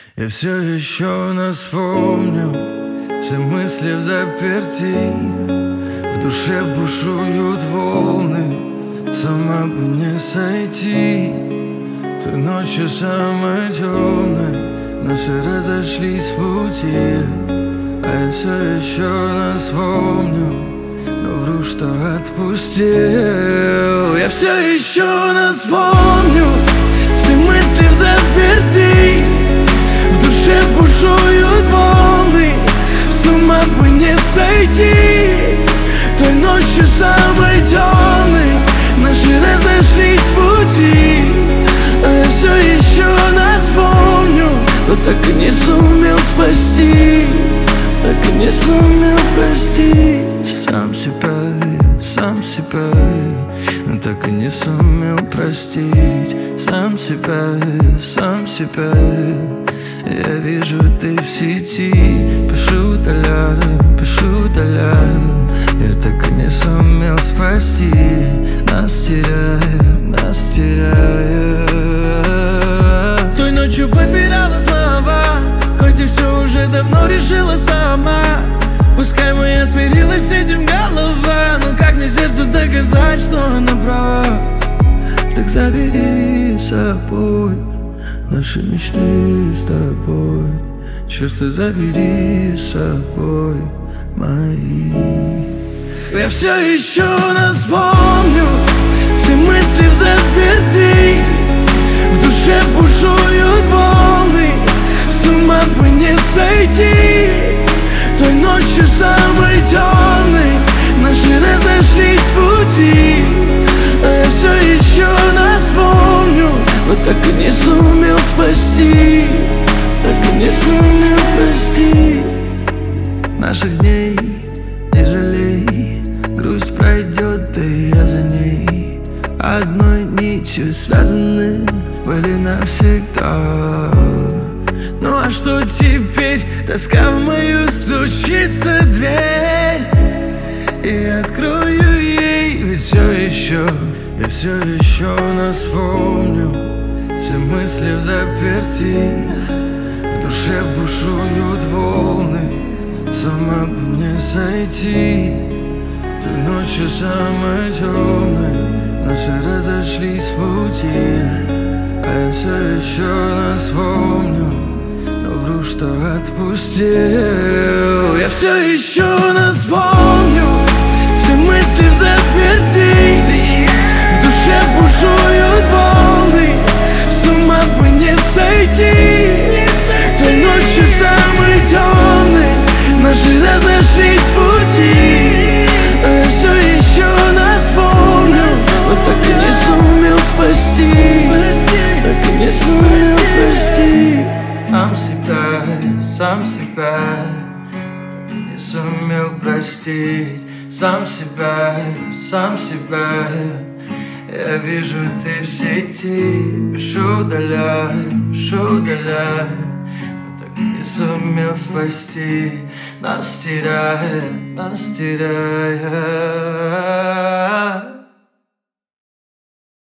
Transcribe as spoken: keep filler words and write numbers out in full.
Я все еще нас помню, все мысли в заперти, в душе бушуют волны, с ума бы не сойти. Той ночью самой темной наши разошлись в пути, а я все еще нас помню, но вру, что отпустил. Я все еще нас помню, все мысли в заперти, в душе бушуют волны, с ума бы не сойти. Той ночью самой темной наши разошлись в пути, а я все еще нас помню, но так и не сумел спасти, так и не сумел простить. Сам себя, сам себя, но так и не сумел простить. Сам себя, сам себя. Я вижу, ты в сети, пишу, удаляю, пишу, удаляю. Я так и не сумел спасти, нас теряя, нас теряя. Той ночью попирала слова, хоть и все уже давно решила сама. Пускай моя смирилась с этим голова, но как мне сердцу доказать, что она права? Так забери с собой наши мечты с тобой, чувства забери с собой мои. Я все еще нас помню, все мысли в заперти, в душе бушуют волны, с ума бы не сойти. Той ночью самой темной наши разошлись в пути, а я все еще нас помню, но так и не сумел спасти, так и не сумел простить. Наших дней не жалей, грусть пройдет, да и я за ней. Одной нитью связаны были навсегда. Ну а что теперь? Тоска в мою стучится дверь, и открою ей, ведь все еще, я все еще нас помню. Все мысли в заперти, в душе бушуют волны, с ума бы не сойти. Той ночью самой темной наши разошлись в пути, а я все еще нас помню, но вру, что отпустил. Я все еще нас помню, все мысли в заперти, в душе бушуют волны, с ума бы не сойти. Той ночью самой темной наши разошлись в пути, а я все еще нас помню, но так и не сумел спасти, так и не сумел простить. Сам себя, сам себя, так и не сумел простить. Сам себя, сам себя. Я вижу, ты в сети, пишу, удаляю, пишу, удаляю, но так и не сумел спасти, нас теряя, нас теряя.